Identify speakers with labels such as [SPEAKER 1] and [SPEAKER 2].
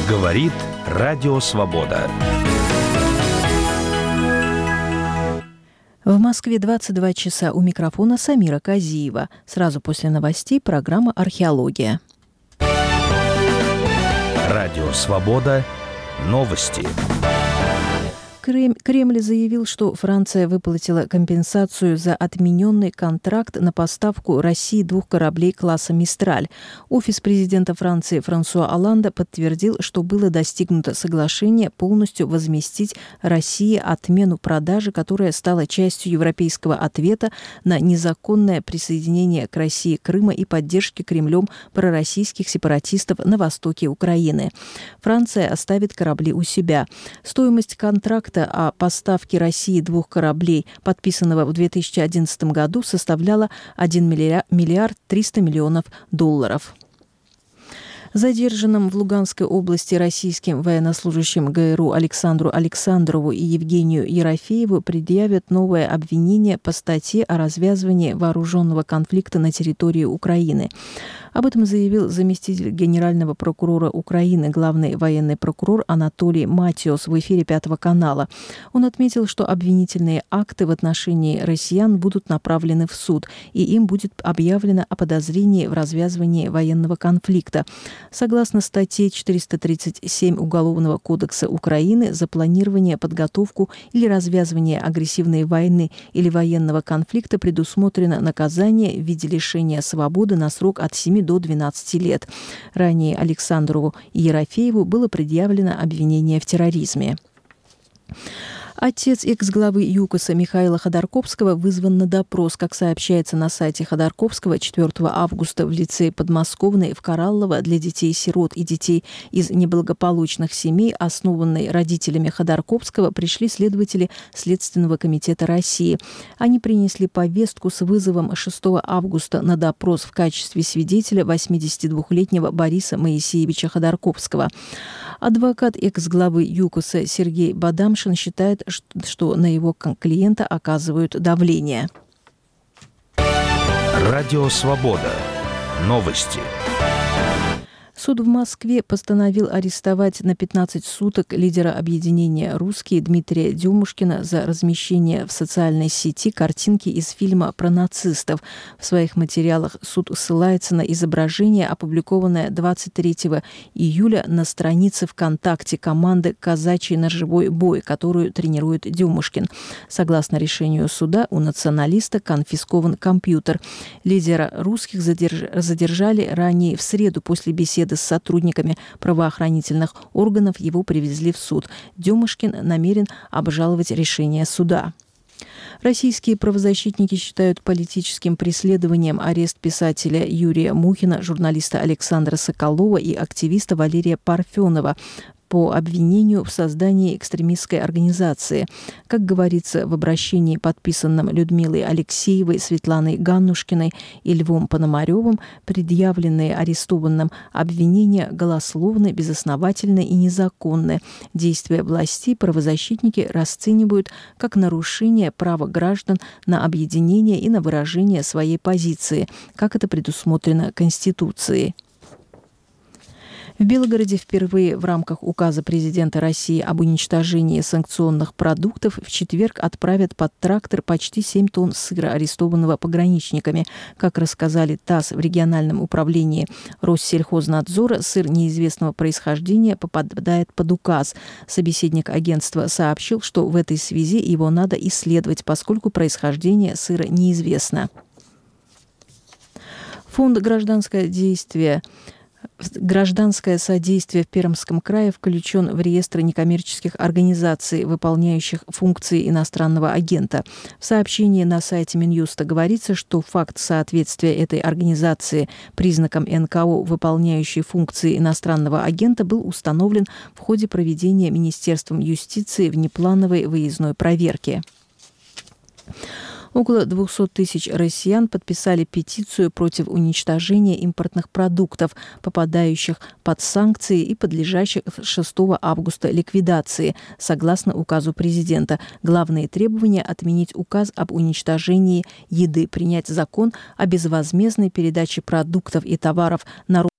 [SPEAKER 1] Говорит Радио Свобода.
[SPEAKER 2] В Москве 22 часа. У микрофона Самира Казиева. Сразу после новостей программа «Археология».
[SPEAKER 1] Радио Свобода. Новости.
[SPEAKER 2] Кремль заявил, что Франция выплатила компенсацию за отмененный контракт на поставку России 2 кораблей класса «Мистраль». Офис президента Франции Франсуа Олланда подтвердил, что было достигнуто соглашение полностью возместить России отмену продажи, которая стала частью европейского ответа на незаконное присоединение к России Крыма и поддержки Кремлем пророссийских сепаратистов на востоке Украины. Франция оставит корабли у себя. Стоимость контракта о поставке России 2 кораблей, подписанного в 2011 году, составляла 1 миллиард 300 миллионов долларов. Задержанным в Луганской области российским военнослужащим ГРУ Александру Александрову и Евгению Ерофееву предъявят новое обвинение по статье о развязывании вооруженного конфликта на территории Украины. Об этом заявил заместитель генерального прокурора Украины, главный военный прокурор Анатолий Матиос в эфире Пятого канала. Он отметил, что обвинительные акты в отношении россиян будут направлены в суд, и им будет объявлено о подозрении в развязывании военного конфликта. Согласно статье 437 Уголовного кодекса Украины, за планирование, подготовку или развязывание агрессивной войны или военного конфликта предусмотрено наказание в виде лишения свободы на срок от 7 до 12 лет. Ранее Александрову и Ерофееву было предъявлено обвинение в терроризме. Отец экс-главы ЮКОСа Михаила Ходорковского вызван на допрос. Как сообщается на сайте Ходорковского, 4 августа в лицее подмосковной в Кораллово для детей-сирот и детей из неблагополучных семей, основанной родителями Ходорковского, пришли следователи Следственного комитета России. Они принесли повестку с вызовом 6 августа на допрос в качестве свидетеля 82-летнего Бориса Моисеевича Ходорковского. Адвокат экс-главы ЮКОСа Сергей Бадамшин считает, что на его клиента оказывают давление.
[SPEAKER 1] Радио Свобода. Новости.
[SPEAKER 2] Суд в Москве постановил арестовать на 15 суток лидера объединения «Русские» Дмитрия Демушкина за размещение в социальной сети картинки из фильма про нацистов. В своих материалах суд ссылается на изображение, опубликованное 23 июля на странице ВКонтакте команды «Казачий ножевой бой», которую тренирует Демушкин. Согласно решению суда, у националиста конфискован компьютер. Лидера «Русских» задержали ранее в среду после беседы с сотрудниками правоохранительных органов, его привезли в суд. Демушкин намерен обжаловать решение суда. Российские правозащитники считают политическим преследованием арест писателя Юрия Мухина, журналиста Александра Соколова и активиста Валерия Парфенова по обвинению в создании экстремистской организации. Как говорится в обращении, подписанном Людмилой Алексеевой, Светланой Ганнушкиной и Львом Пономаревым, предъявленные арестованным обвинения голословны, безосновательны и незаконны. Действия властей правозащитники расценивают как нарушение права граждан на объединение и на выражение своей позиции, как это предусмотрено Конституцией. В Белгороде впервые в рамках указа президента России об уничтожении санкционных продуктов в четверг отправят под трактор почти 7 тонн сыра, арестованного пограничниками. Как рассказали ТАСС в региональном управлении Россельхознадзора, сыр неизвестного происхождения попадает под указ. Собеседник агентства сообщил, что в этой связи его надо исследовать, поскольку происхождение сыра неизвестно. Фонд «Гражданское содействие» в Пермском крае включен в реестр некоммерческих организаций, выполняющих функции иностранного агента. В сообщении на сайте Минюста говорится, что факт соответствия этой организации признакам НКО, выполняющей функции иностранного агента, был установлен в ходе проведения Министерством юстиции внеплановой выездной проверки. Около 200 тысяч россиян подписали петицию против уничтожения импортных продуктов, попадающих под санкции и подлежащих с 6 августа ликвидации, согласно указу президента. Главные требования – отменить указ об уничтожении еды, принять закон о безвозмездной передаче продуктов и товаров на